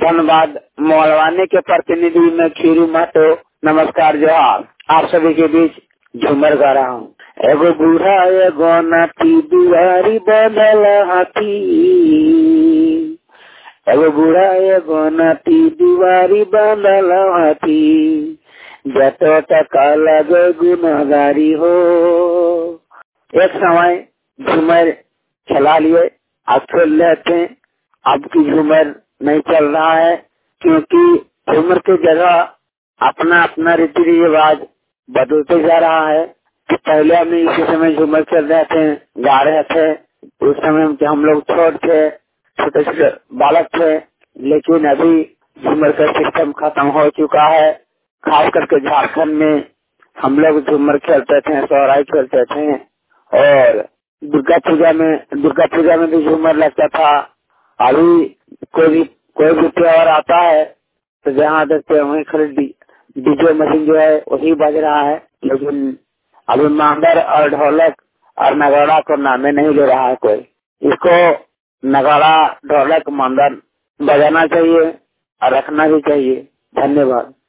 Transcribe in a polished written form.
धन्यवाद। मोहलवानी के प्रतिनिधि में खीरू महतो, नमस्कार जोहार। आप सभी के बीच झूमर गा रहा हूँ। एगो बूढ़ा एगो नाती दुआरी बंधल हाथी, एगो बूढ़ा एगो नाती दुआरी बंधल हाथी, जतो टका लगे गुनहगारी हो। एक समय झूमर चला लिए, अब खेल रहे थे। अब की झूमर नहीं चल रहा है, क्योंकि झूमर की जगह अपना अपना रीति रिवाज बदलते जा रहा है। तो पहले हम इसी समय झूमर खेल रहे थे, गा रहे थे। उस समय हम लोग छोटे छोटे बालक थे, लेकिन अभी झूमर का सिस्टम खत्म हो चुका है। खास करके झारखंड में हम लोग झूमर खेलते थे, सोहराई खेलते थे, और दुर्गा पूजा में भी झूमर लगता था। अभी कोई भी त्योहार आता है तो जहाँ देखते हैं वहीं खाली डीजे मशीन जो है वही बज रहा है, लेकिन अभी मांदर और ढोलक और नगाड़ा को नामे नहीं ले रहा है कोई। इसको नगाड़ा ढोलक मांदर बजाना चाहिए और रखना भी चाहिए। धन्यवाद।